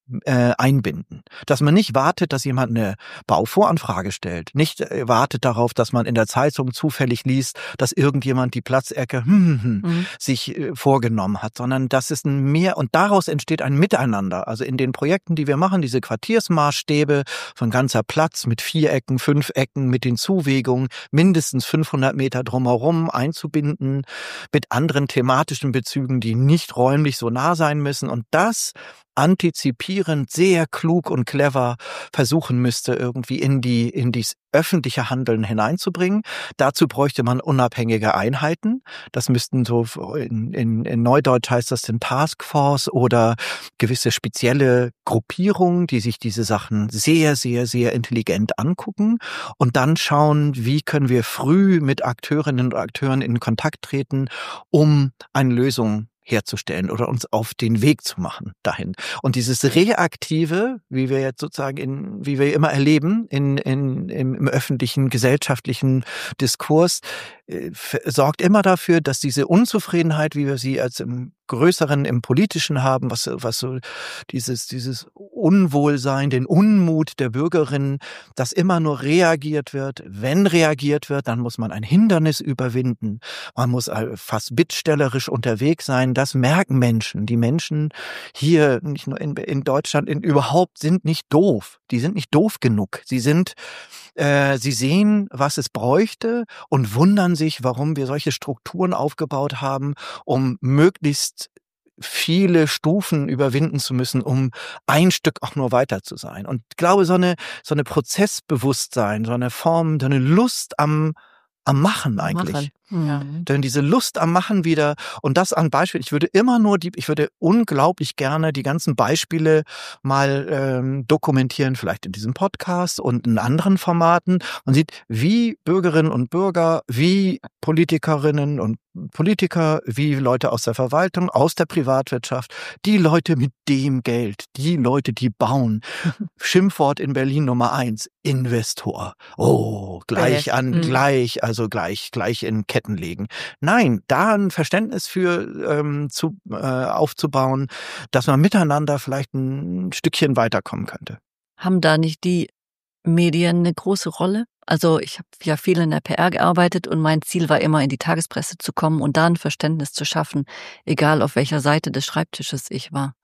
äh, einbinden. Dass man nicht wartet, dass jemand eine Bauvoranfrage stellt, nicht äh, wartet darauf, dass man in der Zeitung zufällig liest, dass irgendjemand die Platzecke hm, hm, hm, mhm. sich äh, vorgenommen hat, sondern das ist ein Mehr und daraus entsteht ein Miteinander. Also in den Projekten, die wir machen, diese Quartiersmaßstäbe von ganzer Platz mit Vierecken, Fünfecken, mit den Zuwegungen, mindestens fünfhundert Meter drumherum einzubinden, mit anderen thematischen Bezügen, die nicht räumlich so nah sein müssen und das antizipierend, sehr klug und clever versuchen müsste, irgendwie in die, in dieses öffentliche Handeln hineinzubringen. Dazu bräuchte man unabhängige Einheiten. Das müssten so, in, in, in Neudeutsch heißt das den Taskforce oder gewisse spezielle Gruppierungen, die sich diese Sachen sehr, sehr, sehr intelligent angucken und dann schauen, wie können wir früh mit Akteurinnen und Akteuren in Kontakt treten, um eine Lösung herzustellen oder uns auf den Weg zu machen dahin. Und dieses Reaktive, wie wir jetzt sozusagen in, wie wir immer erleben, in, in, im, im öffentlichen, gesellschaftlichen Diskurs, äh, sorgt immer dafür, dass diese Unzufriedenheit, wie wir sie als im Größeren, im Politischen haben, was, was so dieses, dieses Unwohlsein, den Unmut der Bürgerinnen, dass immer nur reagiert wird. Wenn reagiert wird, dann muss man ein Hindernis überwinden. Man muss fast bittstellerisch unterwegs sein. Das merken Menschen. Die Menschen hier, nicht nur in, in Deutschland, in, überhaupt sind nicht doof. Die sind nicht doof genug. Sie sind, äh, sie sehen, was es bräuchte und wundern sich, warum wir solche Strukturen aufgebaut haben, um möglichst viele Stufen überwinden zu müssen, um ein Stück auch nur weiter zu sein. Und ich glaube, so eine, so eine Prozessbewusstsein, so eine Form, so eine Lust am, am Machen eigentlich. Machen. Ja. Denn diese Lust am Machen wieder, und das an Beispiel, ich würde immer nur die, ich würde unglaublich gerne die ganzen Beispiele mal ähm, dokumentieren, vielleicht in diesem Podcast und in anderen Formaten. Man sieht, wie Bürgerinnen und Bürger, wie Politikerinnen und Politiker, wie Leute aus der Verwaltung, aus der Privatwirtschaft, die Leute mit dem Geld, die Leute, die bauen. Schimpfwort in Berlin Nummer eins, Investor. Oh, gleich an, mhm. gleich, also gleich, gleich in Ketten legen. Nein, da ein Verständnis für ähm, zu, äh, aufzubauen, dass man miteinander vielleicht ein Stückchen weiterkommen könnte. Haben da nicht die Medien eine große Rolle? Also ich habe ja viel in der P R gearbeitet und mein Ziel war immer, in die Tagespresse zu kommen und da ein Verständnis zu schaffen, egal auf welcher Seite des Schreibtisches ich war.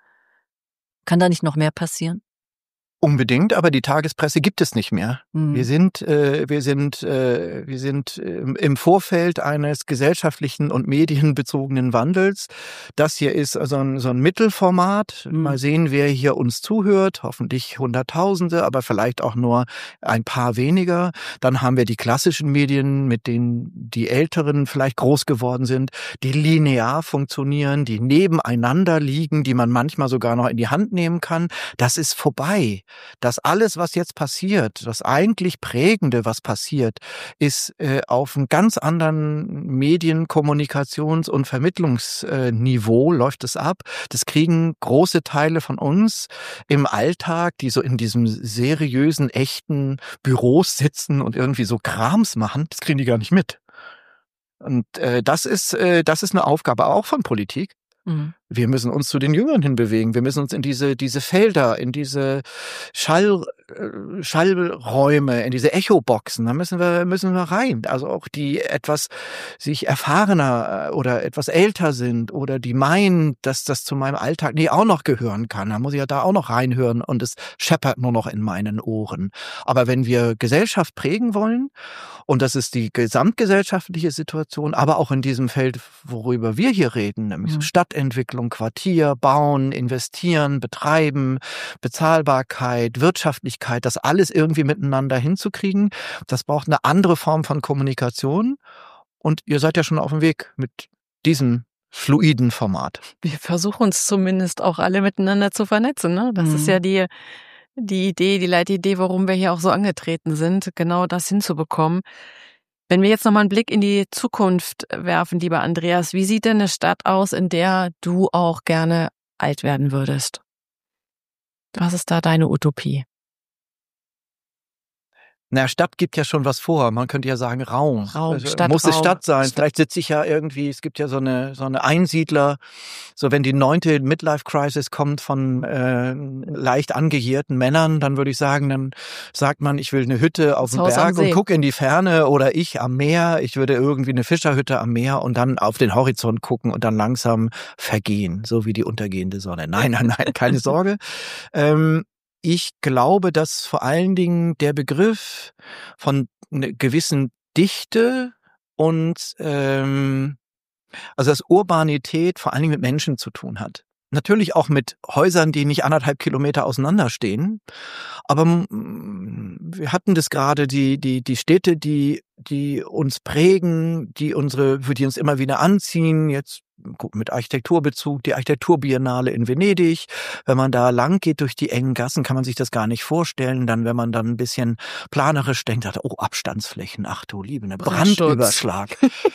Kann da nicht noch mehr passieren? Unbedingt, aber die Tagespresse gibt es nicht mehr. Mhm. Wir sind, äh, wir sind, äh, wir sind äh, im Vorfeld eines gesellschaftlichen und medienbezogenen Wandels. Das hier ist also ein, so ein Mittelformat. Mhm. Mal sehen, wer hier uns zuhört. Hoffentlich Hunderttausende, aber vielleicht auch nur ein paar weniger. Dann haben wir die klassischen Medien, mit denen die Älteren vielleicht groß geworden sind, die linear funktionieren, die nebeneinander liegen, die man manchmal sogar noch in die Hand nehmen kann. Das ist vorbei. Das alles, was jetzt passiert, das eigentlich Prägende, was passiert, ist äh, auf einem ganz anderen Medien-, Kommunikations- und Vermittlungsniveau läuft es ab. Das kriegen große Teile von uns im Alltag, die so in diesem seriösen, echten Büros sitzen und irgendwie so Krams machen, das kriegen die gar nicht mit. Und äh, das ist, äh, das ist eine Aufgabe auch von Politik. Mhm. Wir müssen uns zu den Jüngeren hinbewegen. Wir müssen uns in diese, diese Felder, in diese Schall, äh, Schallräume, in diese Echoboxen, da müssen wir, müssen wir rein. Also auch die etwas sich erfahrener oder etwas älter sind oder die meinen, dass das zu meinem Alltag nee, auch noch gehören kann. Da muss ich ja da auch noch reinhören und es scheppert nur noch in meinen Ohren. Aber wenn wir Gesellschaft prägen wollen, und das ist die gesamtgesellschaftliche Situation, aber auch in diesem Feld, worüber wir hier reden, nämlich Mhm. Stadtentwicklung, Quartier, bauen, investieren, betreiben, Bezahlbarkeit, Wirtschaftlichkeit, das alles irgendwie miteinander hinzukriegen, das braucht eine andere Form von Kommunikation. Und ihr seid ja schon auf dem Weg mit diesem fluiden Format. Wir versuchen uns zumindest auch alle miteinander zu vernetzen, ne? Das Mhm. ist ja die, die Idee, die Leitidee, warum wir hier auch so angetreten sind, genau das hinzubekommen. Wenn wir jetzt nochmal einen Blick in die Zukunft werfen, lieber Andreas, wie sieht denn eine Stadt aus, in der du auch gerne alt werden würdest? Was ist da deine Utopie? Na, Stadt gibt ja schon was vor. Man könnte ja sagen Raum. Raum, also, Stadtraum. Muss es Stadt sein? Stadt. Vielleicht sitze ich ja irgendwie, es gibt ja so eine so eine Einsiedler, so wenn die neunte Midlife-Crisis kommt von äh, leicht angehirten Männern, dann würde ich sagen, dann sagt man, ich will eine Hütte auf Das dem Haus am Berg und See. gucke in die Ferne oder ich am Meer. Ich würde irgendwie eine Fischerhütte am Meer und dann auf den Horizont gucken und dann langsam vergehen, so wie die untergehende Sonne. Nein, nein, nein, keine Sorge. Ähm, Ich glaube, dass vor allen Dingen der Begriff von einer gewissen Dichte und ähm, also dass Urbanität vor allen Dingen mit Menschen zu tun hat. Natürlich auch mit Häusern, die nicht anderthalb Kilometer auseinanderstehen. Aber mm, wir hatten das gerade, die die die Städte, die die uns prägen, die unsere, für die uns immer wieder anziehen. Jetzt guck, mit Architekturbezug, die Architekturbiennale in Venedig. Wenn man da lang geht durch die engen Gassen, kann man sich das gar nicht vorstellen. Dann, wenn man dann ein bisschen planerisch denkt, hat, oh, Abstandsflächen, ach du Liebe, ne, Brandschutz. Brandüberschlag,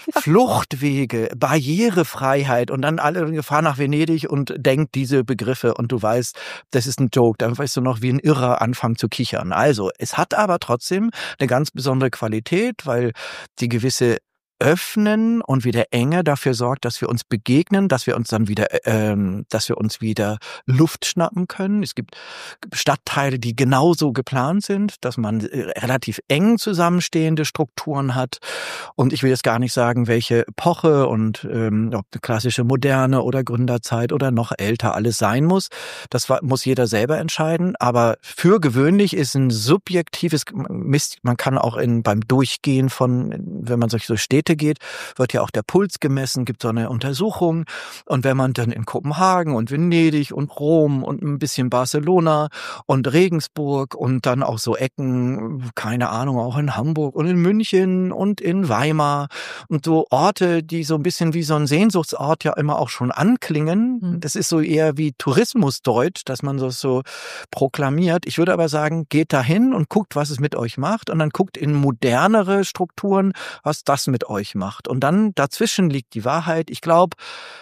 Fluchtwege, Barrierefreiheit und dann alle fahren nach Venedig und denkt diese Begriffe und du weißt, das ist ein Joke. Dann weißt du noch, wie ein Irrer anfangen zu kichern. Also, es hat aber trotzdem eine ganz besondere Qualität, weil die gewisse Öffnen und wieder Enge dafür sorgt, dass wir uns begegnen, dass wir uns dann wieder, ähm, dass wir uns wieder Luft schnappen können. Es gibt Stadtteile, die genauso geplant sind, dass man relativ eng zusammenstehende Strukturen hat. Und ich will jetzt gar nicht sagen, welche Epoche und ähm, ob eine klassische Moderne oder Gründerzeit oder noch älter alles sein muss. Das war, muss jeder selber entscheiden. Aber für gewöhnlich ist ein subjektives Mist. Man kann auch in beim Durchgehen von, wenn man durch so Städte geht, wird ja auch der Puls gemessen, gibt so eine Untersuchung. Und wenn man dann in Kopenhagen und Venedig und Rom und ein bisschen Barcelona und Regensburg und dann auch so Ecken, keine Ahnung, auch in Hamburg und in München und in Weimar und so Orte, die so ein bisschen wie so ein Sehnsuchtsort ja immer auch schon anklingen. Mhm. Das ist so eher wie Tourismusdeutsch, dass man das so proklamiert. Ich würde aber sagen, geht dahin und guckt, was es mit euch macht und dann guckt in modernere Strukturen, was das mit euch macht. Und dann dazwischen liegt die Wahrheit. Ich glaube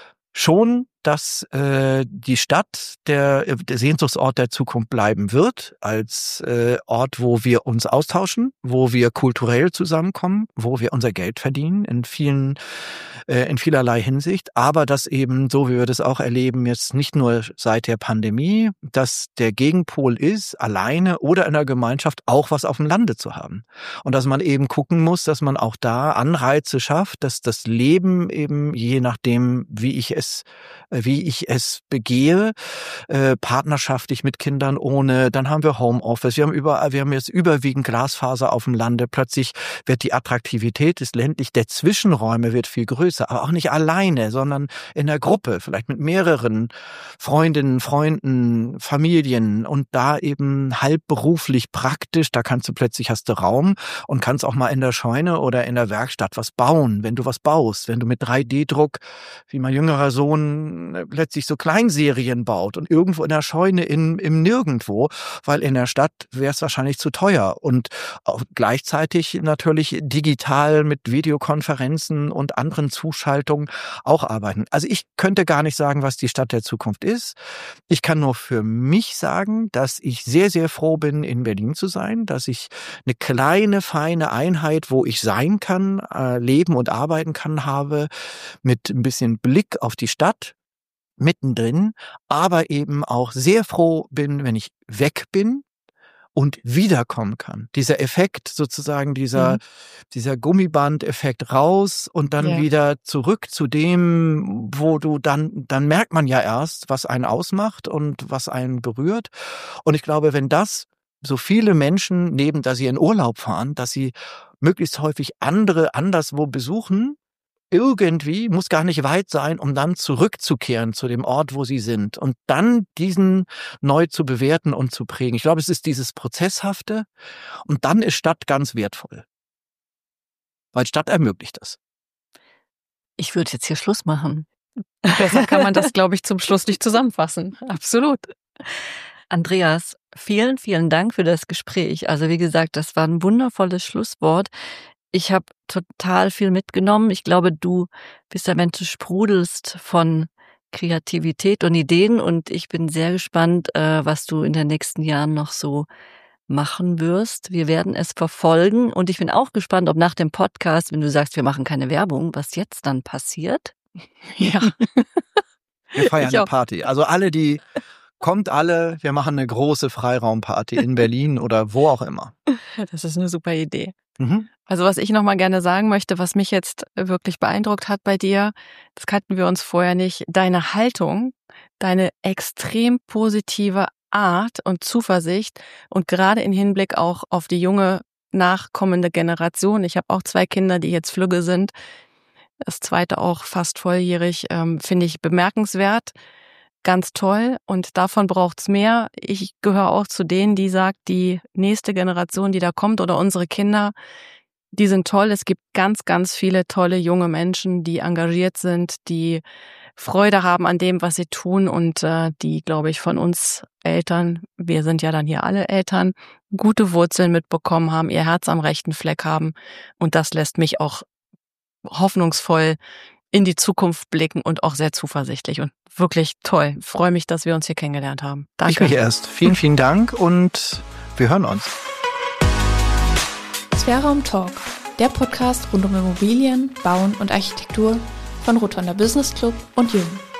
schon, dass äh, die Stadt der, der Sehnsuchtsort der Zukunft bleiben wird, als äh, Ort, wo wir uns austauschen, wo wir kulturell zusammenkommen, wo wir unser Geld verdienen, in vielen, äh, in vielerlei Hinsicht. Aber dass eben, so wie wir das auch erleben, jetzt nicht nur seit der Pandemie, dass der Gegenpol ist, alleine oder in der Gemeinschaft auch was auf dem Lande zu haben. Und dass man eben gucken muss, dass man auch da Anreize schafft, dass das Leben eben, je nachdem, wie ich es wie ich es begehe, äh, partnerschaftlich mit Kindern ohne, dann haben wir Homeoffice, wir haben überall, wir haben jetzt überwiegend Glasfaser auf dem Lande, plötzlich wird die Attraktivität des ländlich, der Zwischenräume wird viel größer, aber auch nicht alleine, sondern in der Gruppe, vielleicht mit mehreren Freundinnen, Freunden, Familien und da eben halb beruflich praktisch, da kannst du plötzlich, hast du Raum und kannst auch mal in der Scheune oder in der Werkstatt was bauen, wenn du was baust, wenn du mit drei D Druck, wie mein jüngerer Sohn plötzlich so Kleinserien baut und irgendwo in der Scheune in, im Nirgendwo, weil in der Stadt wäre es wahrscheinlich zu teuer und auch gleichzeitig natürlich digital mit Videokonferenzen und anderen Zuschaltungen auch arbeiten. Also ich könnte gar nicht sagen, was die Stadt der Zukunft ist. Ich kann nur für mich sagen, dass ich sehr, sehr froh bin, in Berlin zu sein, dass ich eine kleine, feine Einheit, wo ich sein kann, äh, leben und arbeiten kann, habe, mit ein bisschen Blick auf die Stadt, mittendrin, aber eben auch sehr froh bin, wenn ich weg bin und wiederkommen kann. Dieser Effekt sozusagen, dieser, mhm. dieser Gummiband-Effekt raus und dann ja. wieder zurück zu dem, wo du dann, dann merkt man ja erst, was einen ausmacht und was einen berührt. Und ich glaube, wenn das so viele Menschen neben, dass sie in Urlaub fahren, dass sie möglichst häufig andere anderswo besuchen, irgendwie, muss gar nicht weit sein, um dann zurückzukehren zu dem Ort, wo sie sind und dann diesen neu zu bewerten und zu prägen. Ich glaube, es ist dieses Prozesshafte und dann ist Stadt ganz wertvoll. Weil Stadt ermöglicht das. Ich würde jetzt hier Schluss machen. Besser kann man das, glaube ich, zum Schluss nicht zusammenfassen. Absolut. Andreas, vielen, vielen Dank für das Gespräch. Also wie gesagt, das war ein wundervolles Schlusswort. Ich habe total viel mitgenommen. Ich glaube, du bist ein Mensch, du sprudelst von Kreativität und Ideen und ich bin sehr gespannt, was du in den nächsten Jahren noch so machen wirst. Wir werden es verfolgen und ich bin auch gespannt, ob nach dem Podcast, wenn du sagst, wir machen keine Werbung, was jetzt dann passiert. Ja. Wir feiern Ich eine auch. Party. Also alle, die, kommt alle, wir machen eine große Freiraumparty in Berlin oder wo auch immer. Das ist eine super Idee. Mhm. Also was ich nochmal gerne sagen möchte, was mich jetzt wirklich beeindruckt hat bei dir, das kannten wir uns vorher nicht, deine Haltung, deine extrem positive Art und Zuversicht und gerade im Hinblick auch auf die junge nachkommende Generation. Ich habe auch zwei Kinder, die jetzt flügge sind, das zweite auch fast volljährig, ähm, finde ich bemerkenswert, ganz toll und davon braucht's mehr. Ich gehöre auch zu denen, die sagt, die nächste Generation, die da kommt oder unsere Kinder, die sind toll. Es gibt ganz, ganz viele tolle junge Menschen, die engagiert sind, die Freude haben an dem, was sie tun und äh, die, glaube ich, von uns Eltern, wir sind ja dann hier alle Eltern, gute Wurzeln mitbekommen haben, ihr Herz am rechten Fleck haben und das lässt mich auch hoffnungsvoll in die Zukunft blicken und auch sehr zuversichtlich und wirklich toll. Ich freue mich, dass wir uns hier kennengelernt haben. Danke. Ich mich erst. Vielen, vielen Dank und wir hören uns. Sphärraum Talk, der Podcast rund um Immobilien, Bauen und Architektur von Rotonda Business Club und Jung.